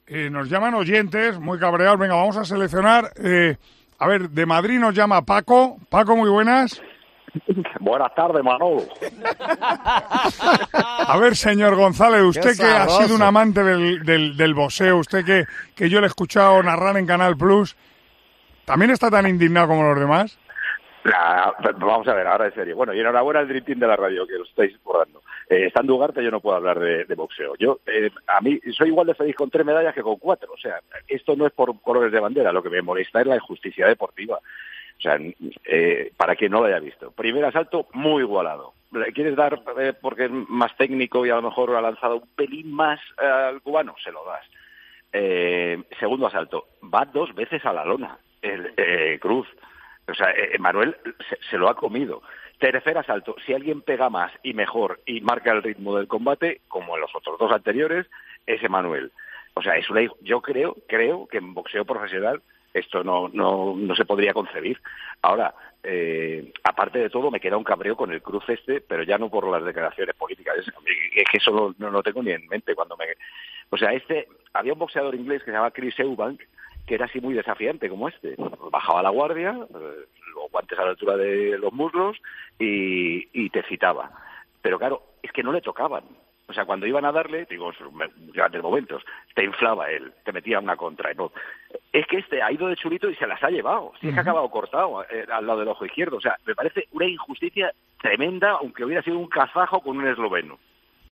nos llaman oyentes, muy cabreados. Venga, vamos a seleccionar. A ver, de Madrid nos llama Paco. Paco, muy buenas. Buenas tardes, Manolo. A ver, señor González, usted que ha sido un amante del boxeo, usted que yo le he escuchado narrar en Canal Plus, ¿también está tan indignado como los demás? Vamos a ver, ahora en serio. Bueno, y enhorabuena al Dream Team de la radio, que lo estáis recordando. Estando Ugarte yo no puedo hablar de boxeo. Yo, a mí, soy igual de feliz con 3 medallas que con 4. O sea, esto no es por colores de bandera, lo que me molesta es la injusticia deportiva. O sea, para quien no lo haya visto. Primer asalto, muy igualado. ¿Le quieres dar porque es más técnico y a lo mejor ha lanzado un pelín más al cubano? Se lo das. Segundo asalto, va 2 veces a la lona, Cruz. O sea, Manuel se lo ha comido. Tercer asalto, si alguien pega más y mejor y marca el ritmo del combate, como en los otros 2 anteriores, es Manuel. O sea, yo creo que en boxeo profesional esto no se podría concebir. Ahora, aparte de todo, me queda un cabreo con el Cruz pero ya no por las declaraciones políticas. Es que eso no lo tengo ni en mente cuando me... O sea, había un boxeador inglés que se llama Chris Eubank, que era así muy desafiante como este. Bajaba la guardia, los guantes a la altura de los muslos y te citaba. Pero claro, es que no le tocaban. O sea, cuando iban a darle, digo, grandes momentos, te inflaba él, te metía una contra. No. Es que ha ido de chulito y se las ha llevado. Sí, es que ha acabado cortado al lado del ojo izquierdo. O sea, me parece una injusticia tremenda, aunque hubiera sido un kazajo con un esloveno.